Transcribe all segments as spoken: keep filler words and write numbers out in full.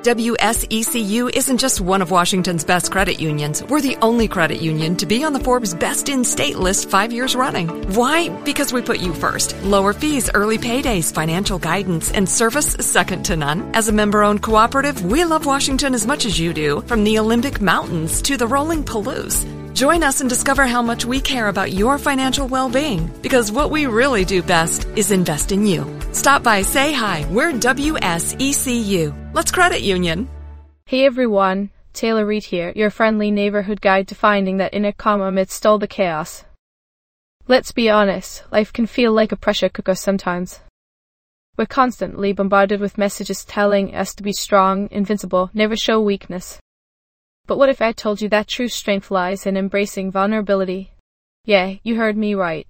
W S E C U isn't just one of Washington's best credit unions. We're the only credit union to be on the Forbes Best in State list five years running. Why? Because we put you first. Lower fees, early paydays, financial guidance, and service second to none. As a member-owned cooperative, we love Washington as much as you do, from the Olympic Mountains to the rolling Palouse. Join us and discover how much we care about your financial well-being, because what we really do best is invest in you. Stop by, say hi. We're W S E C U. Let's credit union. Hey everyone, Taylor Reid here, your friendly neighborhood guide to finding that inner calm amidst all the chaos. Let's be honest, life can feel like a pressure cooker sometimes. We're constantly bombarded with messages telling us to be strong, invincible, never show weakness. But what if I told you that true strength lies in embracing vulnerability? Yeah, you heard me right.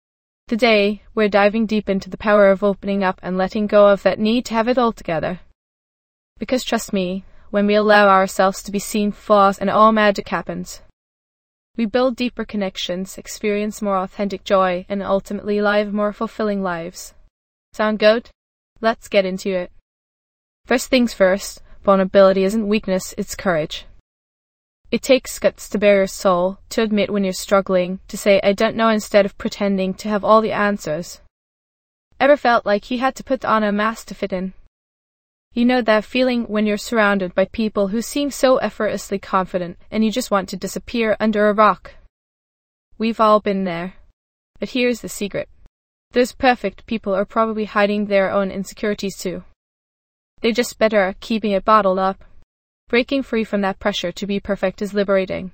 Today, we're diving deep into the power of opening up and letting go of that need to have it all together. Because trust me, when we allow ourselves to be seen, flaws and all magic happens. We build deeper connections, experience more authentic joy, and ultimately live more fulfilling lives. Sound good? Let's get into it. First things first, vulnerability isn't weakness, it's courage. It takes guts to bare your soul, to admit when you're struggling, to say I don't know instead of pretending to have all the answers. Ever felt like you had to put on a mask to fit in? You know that feeling when you're surrounded by people who seem so effortlessly confident and you just want to disappear under a rock? We've all been there. But here's the secret. Those perfect people are probably hiding their own insecurities too. They're just better at keeping it bottled up. Breaking free from that pressure to be perfect is liberating.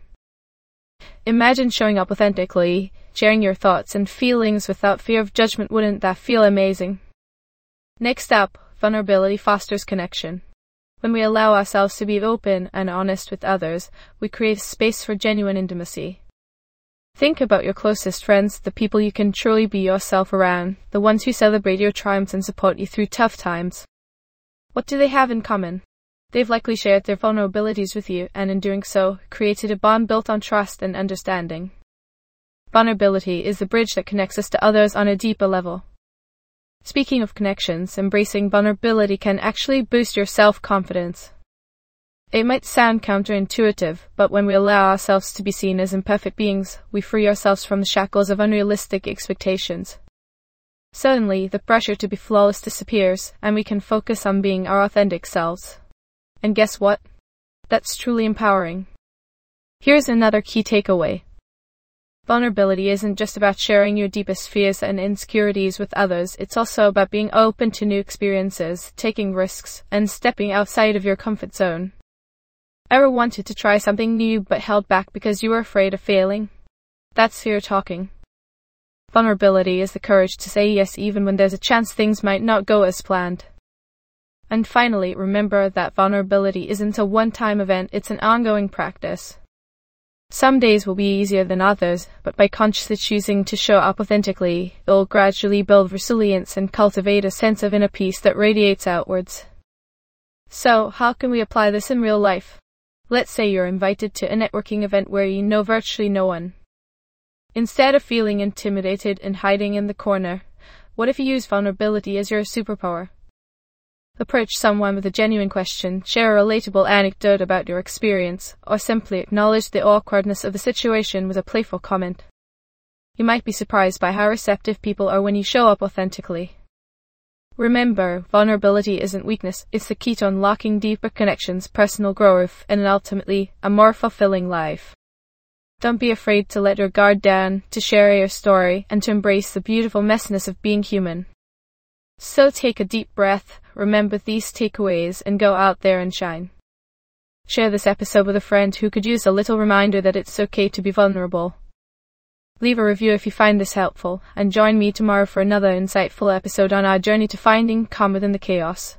Imagine showing up authentically, sharing your thoughts and feelings without fear of judgment. Wouldn't that feel amazing? Next up, vulnerability fosters connection. When we allow ourselves to be open and honest with others, we create a space for genuine intimacy. Think about your closest friends, the people you can truly be yourself around, the ones who celebrate your triumphs and support you through tough times. What do they have in common? They've likely shared their vulnerabilities with you, and in doing so, created a bond built on trust and understanding. Vulnerability is the bridge that connects us to others on a deeper level. Speaking of connections, embracing vulnerability can actually boost your self-confidence. It might sound counterintuitive, but when we allow ourselves to be seen as imperfect beings, we free ourselves from the shackles of unrealistic expectations. Suddenly, the pressure to be flawless disappears, and we can focus on being our authentic selves. And guess what? That's truly empowering. Here's another key takeaway. Vulnerability isn't just about sharing your deepest fears and insecurities with others, it's also about being open to new experiences, taking risks, and stepping outside of your comfort zone. Ever wanted to try something new but held back because you were afraid of failing? That's fear talking. Vulnerability is the courage to say yes even when there's a chance things might not go as planned. And finally, remember that vulnerability isn't a one-time event, it's an ongoing practice. Some days will be easier than others, but by consciously choosing to show up authentically, it'll gradually build resilience and cultivate a sense of inner peace that radiates outwards. So, how can we apply this in real life? Let's say you're invited to a networking event where you know virtually no one. Instead of feeling intimidated and hiding in the corner, what if you use vulnerability as your superpower? Approach someone with a genuine question, share a relatable anecdote about your experience, or simply acknowledge the awkwardness of the situation with a playful comment. You might be surprised by how receptive people are when you show up authentically. Remember, vulnerability isn't weakness, it's the key to unlocking deeper connections, personal growth, and ultimately, a more fulfilling life. Don't be afraid to let your guard down, to share your story, and to embrace the beautiful messiness of being human. So take a deep breath, remember these takeaways, and go out there and shine. Share this episode with a friend who could use a little reminder that it's okay to be vulnerable. Leave a review if you find this helpful, and join me tomorrow for another insightful episode on our journey to finding calm within the chaos.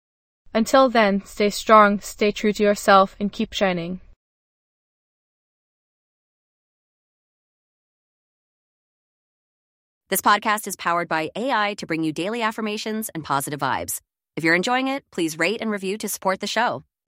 Until then, stay strong, stay true to yourself, and keep shining. This podcast is powered by A I to bring you daily affirmations and positive vibes. If you're enjoying it, please rate and review to support the show.